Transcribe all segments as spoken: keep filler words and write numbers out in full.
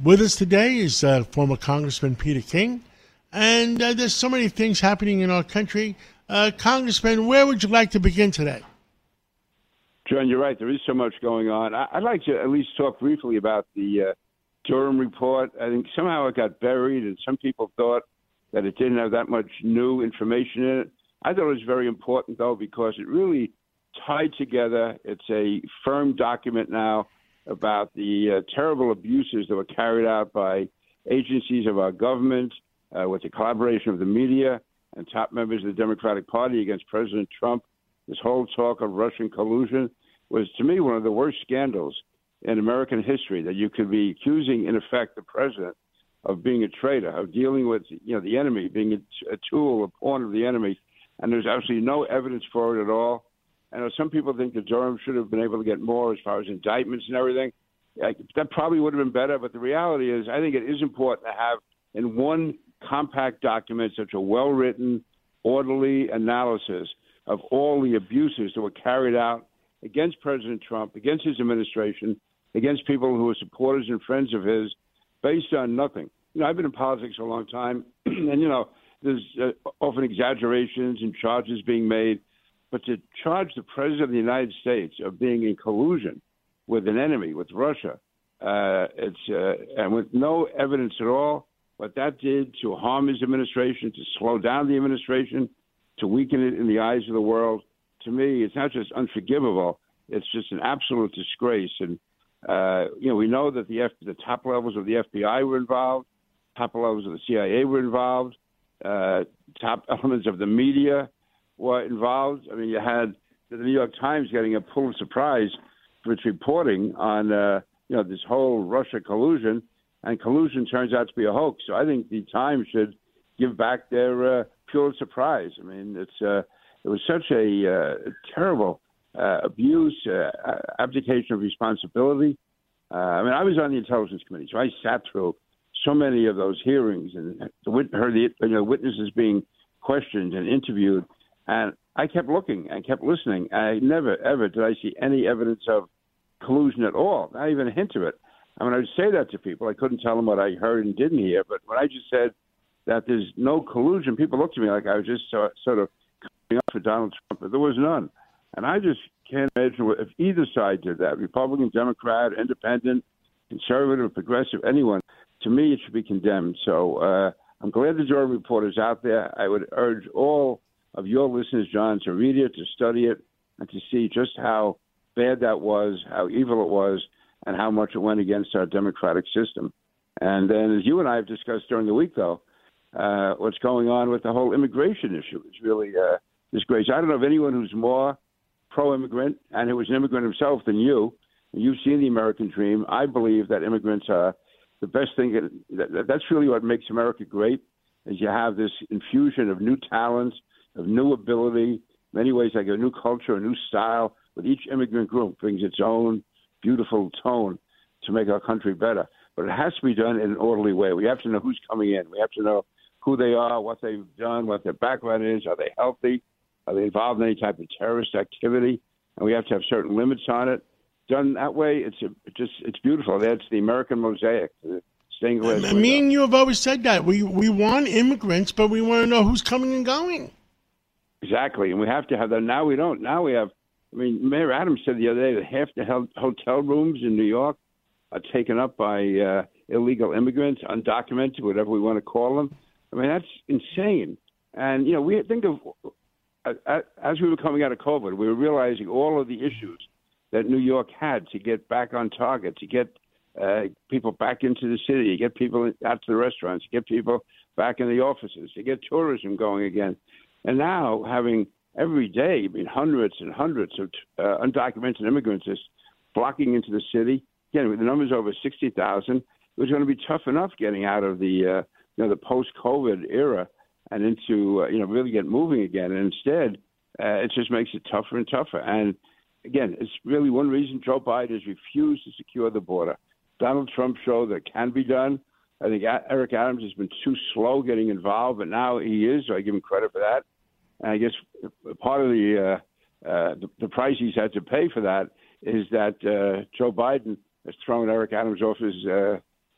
With us today is uh, former Congressman Peter King, and uh, there's so many things happening in our country. Uh, Congressman, where would you like to begin today? John, you're right. There is so much going on. I- I'd like to at least talk briefly about the uh, Durham report. I think somehow it got buried, and some people thought that it didn't have that much new information in it. I thought it was very important, though, because it really tied together. It's a firm document now about the uh, terrible abuses that were carried out by agencies of our government uh, with the collaboration of the media and top members of the Democratic Party against President Trump. This whole talk of Russian collusion was, to me, one of the worst scandals in American history, that you could be accusing, in effect, the president of being a traitor, of dealing with, you know, the enemy, being a, a tool, a pawn of the enemy, and there's absolutely no evidence for it at all. I know some people think that Durham should have been able to get more as far as indictments and everything. That probably would have been better, but the reality is I think it is important to have in one compact document such a well-written, orderly analysis of all the abuses that were carried out against President Trump, against his administration, against people who are supporters and friends of his, based on nothing. You know, I've been in politics for a long time, and, you know, there's uh, often exaggerations and charges being made. But to charge the president of the United States of being in collusion with an enemy, with Russia, uh, it's uh, and with no evidence at all, what that did to harm his administration, to slow down the administration, to weaken it in the eyes of the world, to me, it's not just unforgivable. It's just an absolute disgrace. And, uh, you know, we know that the, F- the top levels of the F B I were involved, top levels of the C I A were involved, uh, top elements of the media were involved. I mean, you had the New York Times getting a Pulitzer Prize for its reporting on, uh, you know, this whole Russia collusion, and collusion turns out to be a hoax. So I think the Times should give back their uh, Pulitzer Prize. I mean, it's uh, it was such a uh, terrible uh, abuse, uh, abdication of responsibility. Uh, I mean, I was on the Intelligence Committee, so I sat through so many of those hearings and heard the you know, witnesses being questioned and interviewed. And I kept looking and kept listening. I never, ever did I see any evidence of collusion at all, not even a hint of it. I mean, I would say that to people. I couldn't tell them what I heard and didn't hear. But when I just said that there's no collusion, people looked at me like I was just so, sort of coming up for Donald Trump. But there was none. And I just can't imagine if either side did that, Republican, Democrat, independent, conservative, progressive, anyone. To me, it should be condemned. So uh, I'm glad the Durham report is out there. I would urge all of your listeners, John, to read it, to study it, and to see just how bad that was, how evil it was, and how much it went against our democratic system. And then, as you and I have discussed during the week, though, uh, what's going on with the whole immigration issue is really uh, disgrace. I don't know of anyone who's more pro-immigrant and who was an immigrant himself than you. You've seen the American dream. I believe that immigrants are the best thing. That, that's really what makes America great, is you have this infusion of new talents, of new ability, many ways like a new culture, a new style, with each immigrant group brings its own beautiful tone to make our country better. But it has to be done in an orderly way. We have to know who's coming in. We have to know who they are, what they've done, what their background is. Are they healthy? Are they involved in any type of terrorist activity? And we have to have certain limits on it. Done that way, it's a, it just it's beautiful. It adds to the American mosaic, the stained glass window. Me and you have always said that. We, we want immigrants, but we want to know who's coming and going. Exactly, and we have to have that. Now we don't. Now we have, I mean, Mayor Adams said the other day that half the hotel rooms in New York are taken up by uh, illegal immigrants, undocumented, whatever we want to call them. I mean, that's insane. And, you know, we think of, uh, as we were coming out of COVID, we were realizing all of the issues that New York had to get back on target, to get uh, people back into the city, to get people out to the restaurants, to get people back in the offices, to get tourism going again. And now having every day, I mean, hundreds and hundreds of uh, undocumented immigrants just flocking into the city. Again, with the numbers over sixty thousand, it was going to be tough enough getting out of the, uh, you know, the post-COVID era and into, uh, you know, really get moving again. And instead, uh, it just makes it tougher and tougher. And again, it's really one reason Joe Biden has refused to secure the border. Donald Trump showed that it can be done. I think Eric Adams has been too slow getting involved, but now he is, so I give him credit for that. And I guess part of the, uh, uh, the the price he's had to pay for that is that uh, Joe Biden has thrown Eric Adams off his uh,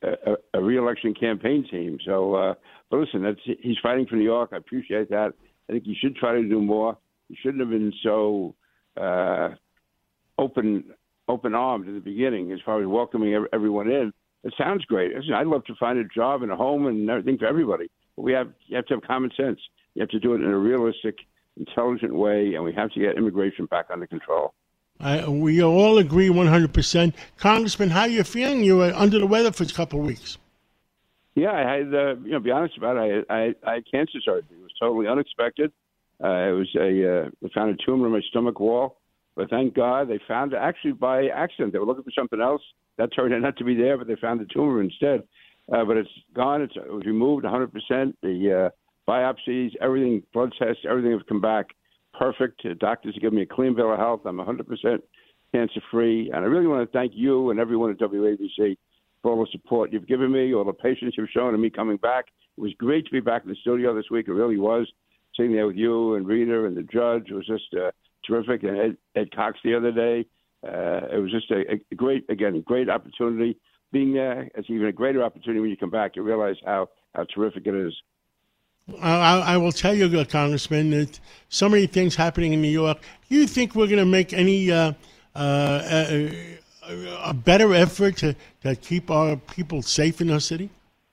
a, a re-election campaign team. So, uh, but listen, that's, he's fighting for New York. I appreciate that. I think he should try to do more. He shouldn't have been so uh, open, open-armed in the beginning as far as welcoming everyone in. It sounds great. Listen, I'd love to find a job and a home and everything for everybody. But we have you have to have common sense. You have to do it in a realistic, intelligent way, and we have to get immigration back under control. Uh, we all agree one hundred percent. Congressman, how are you feeling? You were under the weather for a couple of weeks. Yeah, I had, uh, you know, be honest about it, I, I, I had cancer surgery. It was totally unexpected. Uh, it was a, uh, they found a tumor in my stomach wall, but thank God they found it actually by accident. They were looking for something else. That turned out not to be there, but they found the tumor instead. Uh, but it's gone. It's, it was removed one hundred percent. The uh, biopsies, everything, blood tests, everything have come back perfect. The doctors have given me a clean bill of health. I'm one hundred percent cancer-free. And I really want to thank you and everyone at W A B C for all the support you've given me, all the patience you've shown in me coming back. It was great to be back in the studio this week. It really was. Sitting there with you and Rita and the judge. It was just uh, terrific. And Ed, Ed Cox the other day. Uh, it was just a, a great, again, a great opportunity. Being there, it's even a greater opportunity when you come back. You realize how, how terrific it is. I, I will tell you, Congressman, that so many things happening in New York. Do you think we're going to make any uh, uh, a, a better effort to, to keep our people safe in our city?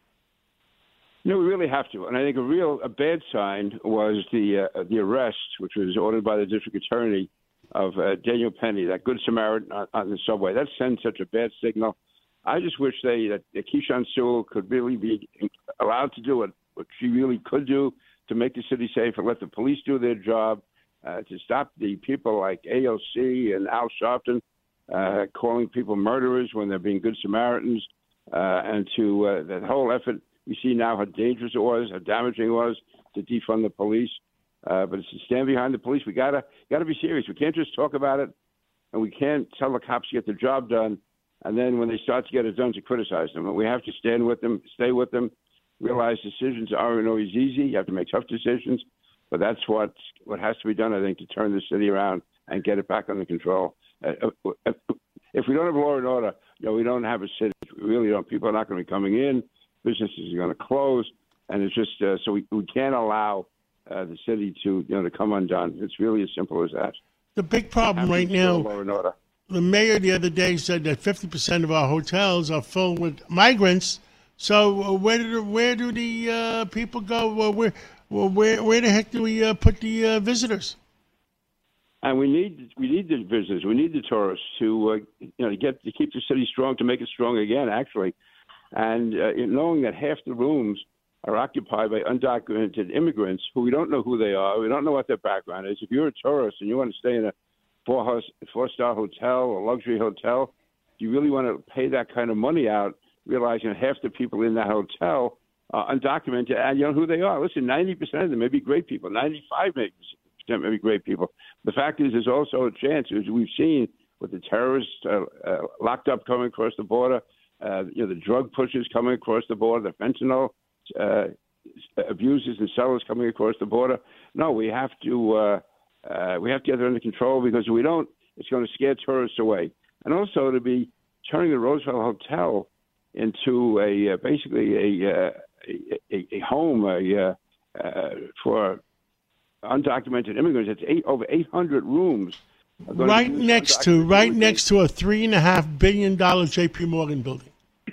No, we really have to. And I think a real a bad sign was the uh, the arrest, which was ordered by the district attorney, of uh, Daniel Penny, that good Samaritan on, on the subway. That sends such a bad signal. I just wish they that Keechant Sewell could really be allowed to do it, what she really could do to make the city safer, let the police do their job, uh, to stop the people like A O C and Al Sharpton uh, calling people murderers when they're being good Samaritans, uh, and to uh, that whole effort. We see now how dangerous it was, how damaging it was to defund the police. Uh, but it's to stand behind the police. We gotta gotta be serious. We can't just talk about it, and we can't tell the cops to get their job done, and then when they start to get it done, to criticize them. We have to stand with them, stay with them, realize decisions aren't always easy. You have to make tough decisions, but that's what what has to be done, I think, to turn the city around and get it back under control. Uh, if we don't have law and order, you know, we don't have a city. We really don't. People are not going to be coming in. Businesses are going to close, and it's just uh, so we, we can't allow uh, the city to you know to come undone. It's really as simple as that. The big problem right now, the mayor the other day said that fifty percent of our hotels are full with migrants. So uh, where do the, where do the uh, people go? Well, where well, where where the heck do we uh, put the uh, visitors? And we need we need the visitors. We need the tourists to uh, you know to get to keep the city strong, to make it strong again. Actually. And uh, knowing that half the rooms are occupied by undocumented immigrants who we don't know who they are, we don't know what their background is. If you're a tourist and you want to stay in a four four-star hotel or luxury hotel, do you really want to pay that kind of money out, realizing half the people in that hotel are undocumented and you know who they are? Listen, ninety percent of them may be great people, ninety-five percent may be great people. The fact is, there's also a chance, as we've seen with the terrorists uh, uh, locked up coming across the border, Uh, you know, the drug pushers coming across the border, the fentanyl uh, abusers and sellers coming across the border. No, we have to uh, uh, we have to get it under control, because if we don't, it's going to scare tourists away. And also to be turning the Roosevelt Hotel into a uh, basically a, uh, a a home a, uh, uh, for undocumented immigrants. It's eight, over eight hundred rooms. Right next to, right next to a three and a half billion dollar J P Morgan building.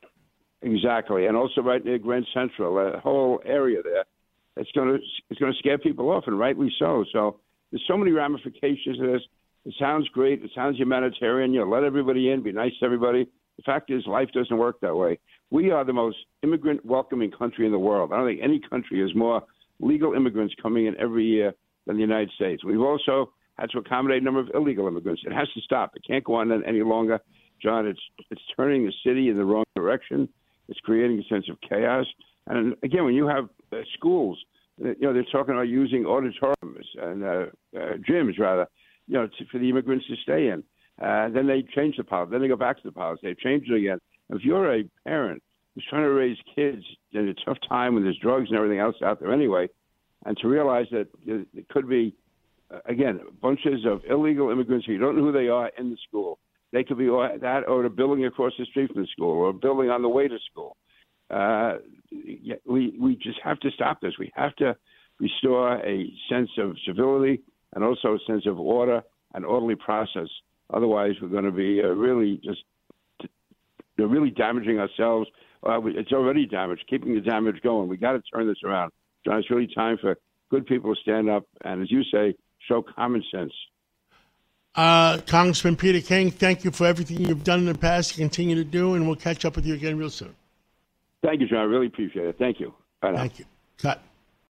Exactly, and also right near Grand Central, that whole area there. It's going to it's going to scare people off, and rightly so. So there's so many ramifications to this. It sounds great. It sounds humanitarian. You know, let everybody in, be nice to everybody. The fact is, life doesn't work that way. We are the most immigrant welcoming country in the world. I don't think any country has more legal immigrants coming in every year than the United States. We've also had to accommodate a number of illegal immigrants. It has to stop. It can't go on any longer. John, it's it's turning the city in the wrong direction. It's creating a sense of chaos. And again, when you have uh, schools, you know, they're talking about using auditoriums and uh, uh, gyms, rather, you know, to, for the immigrants to stay in. Uh, then they change the policy. Then they go back to the policy. They change it again. If you're a parent who's trying to raise kids in a tough time when there's drugs and everything else out there anyway, and to realize that it could be, uh, again, bunches of illegal immigrants who you don't know who they are in the school. They could be that or a building across the street from the school or a building on the way to school. Uh, we we just have to stop this. We have to restore a sense of civility and also a sense of order and orderly process. Otherwise, we're going to be uh, really just they're really damaging ourselves. Uh, it's already damaged. Keeping the damage going. We got to turn this around, John. It's really time for good people to stand up and, as you say, show common sense. Uh, Congressman Peter King, thank you for everything you've done in the past. Continue to do, and we'll catch up with you again real soon. Thank you, John. I really appreciate it. Thank you. Bye now. Thank you. Cut.